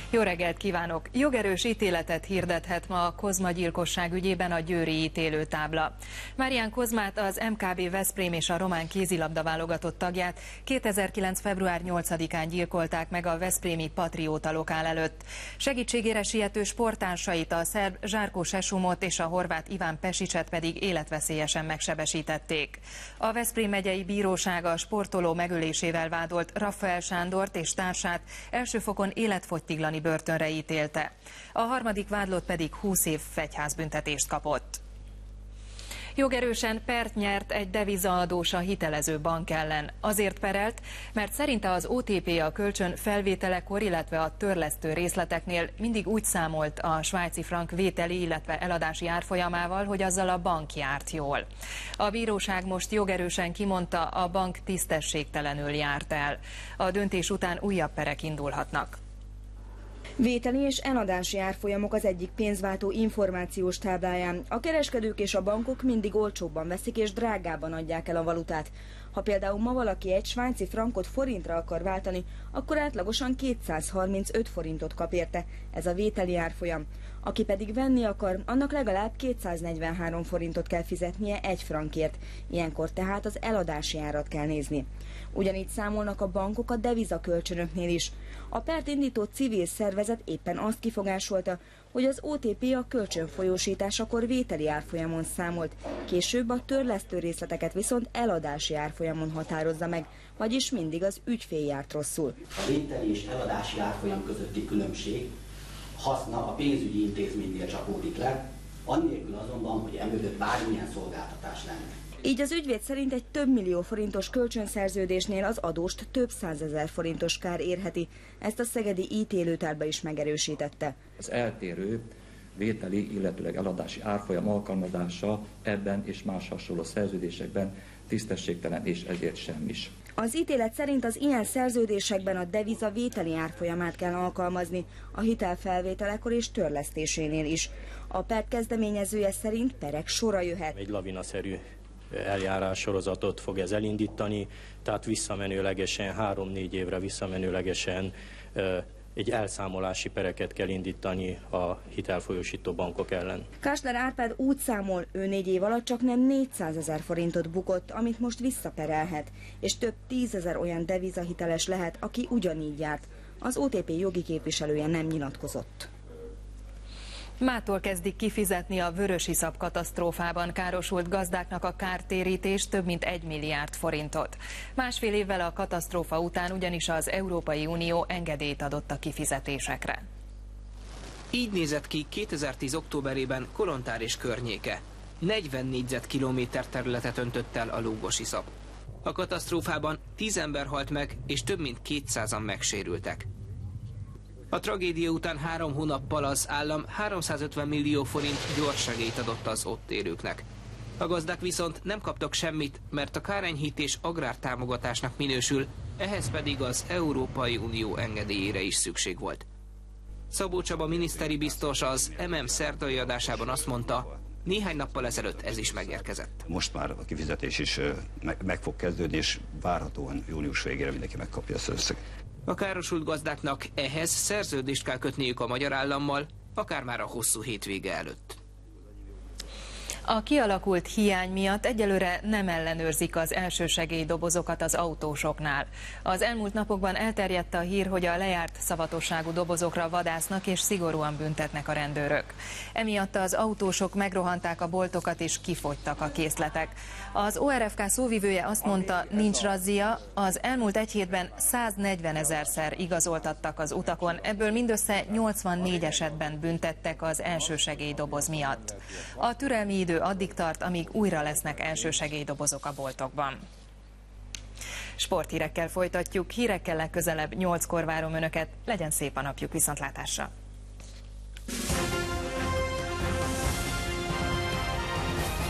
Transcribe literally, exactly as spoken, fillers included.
Jó reggelt kívánok! Jogerős ítéletet hirdethet ma a Kozma gyilkosság ügyében a győri ítélőtábla. Márián Kozmát, az em ká bé Veszprém és a román kézilabda válogatott tagját kétezer-kilenc február nyolcadikán gyilkolták meg a veszprémi Patrióta lokál előtt. Segítségére siető sporttársait, a szerb Žarko Sesumot és a horvát Iván Pesicet pedig életveszélyesen megsebesítették. A Veszprém megyei bíróság a sportoló megölésével vádolt Rafael Sándort és társát elsőfokon életfogytiglani börtönre ítélte. A harmadik vádlott pedig húsz év fegyházbüntetést kapott. Jogerősen pert nyert egy devizaadós a hitelező bank ellen. Azért perelt, mert szerinte az o té pé a kölcsön felvételekor, illetve a törlesztő részleteknél mindig úgy számolt a svájci frank vételi, illetve eladási árfolyamával, hogy azzal a bank járt jól. A bíróság most jogerősen kimondta, a bank tisztességtelenül járt el. A döntés után újabb perek indulhatnak. Vételi és eladási árfolyamok az egyik pénzváltó információs tábláján. A kereskedők és a bankok mindig olcsóbban veszik és drágában adják el a valutát. Ha például ma valaki egy svájci frankot forintra akar váltani, akkor átlagosan kétszázharmincöt forintot kap érte. Ez a vételi árfolyam. Aki pedig venni akar, annak legalább kétszáznegyvenhárom forintot kell fizetnie egy frankért. Ilyenkor tehát az eladási árat kell nézni. Ugyanígy számolnak a bankok a devizakölcsönöknél is. A pert indító civil szervezet éppen azt kifogásolta, hogy az o té pé a kölcsönfolyósításakor vételi árfolyamon számolt, később a törlesztő részleteket viszont eladási árfolyamon határozza meg, vagyis mindig az ügyfél járt rosszul. A vételi és eladási árfolyam közötti különbség haszna a pénzügyi intézménynél csapódik le, annélkül azonban, hogy emögött bármilyen szolgáltatás lenne. Így az ügyvéd szerint egy több millió forintos kölcsönszerződésnél az adóst több százezer forintos kár érheti. Ezt a szegedi ítélőtárba is megerősítette. Az eltérő vételi, illetőleg eladási árfolyam alkalmazása ebben és más hasonló szerződésekben tisztességtelen és ezért semmis. Az ítélet szerint az ilyen szerződésekben a deviza vételi árfolyamát kell alkalmazni, a hitelfelvételekor és törlesztésénél is. A per kezdeményezője szerint perek sora jöhet. Egy lavinaszerű eljárássorozatot fog ez elindítani, tehát visszamenőlegesen, három-négy évre visszamenőlegesen egy elszámolási pereket kell indítani a hitelfolyósító bankok ellen. Kásler Árpád úgy számol, ő négy év alatt csak nem négyszázezer forintot bukott, amit most visszaperelhet, és több tízezer olyan devizahiteles lehet, aki ugyanígy járt. Az o té pé jogi képviselője nem nyilatkozott. Mától kezdik kifizetni a vörösiszap katasztrófában károsult gazdáknak a kártérítés több mint egy milliárd forintot. Másfél évvel a katasztrófa után ugyanis az Európai Unió engedélyt adott a kifizetésekre. Így nézett ki kétezer-tíz októberében Kolontár és környéke. negyven négyzetkilométer területet öntött el a lúgosiszap. A katasztrófában tíz ember halt meg, és több mint kétszázan megsérültek. A tragédia után három hónappal az állam háromszázötven millió forint gyorssegélyt adott az ott élőknek. A gazdák viszont nem kaptak semmit, mert a kárenyhítés agrártámogatásnak minősül, ehhez pedig az Európai Unió engedélyére is szükség volt. Szabó Csaba miniszteri biztos az em em szerdai adásában azt mondta, néhány nappal ezelőtt ez is megérkezett. Most már a kifizetés is meg, meg fog kezdődni, és várhatóan június végére mindenki megkapja ezt az összeget. A károsult gazdáknak ehhez szerződést kell kötniük a magyar állammal, akár már a hosszú hétvége előtt. A kialakult hiány miatt egyelőre nem ellenőrzik az elsősegélydobozokat az autósoknál. Az elmúlt napokban elterjedt a hír, hogy a lejárt szavatosságú dobozokra vadásznak és szigorúan büntetnek a rendőrök. Emiatt az autósok megrohanták a boltokat és kifogytak a készletek. Az o er ef ká szóvivője azt mondta, nincs razzia, az elmúlt egy hétben száznegyvenezerszer igazoltattak az utakon, ebből mindössze nyolcvannégy esetben büntettek az elsősegélydoboz miatt. A türelmi idő addig tart, amíg újra lesznek elsősegélydobozok a boltokban. Sporthírekkel folytatjuk, hírekkel legközelebb nyolckor várom Önöket, legyen szép a napjuk, viszontlátásra!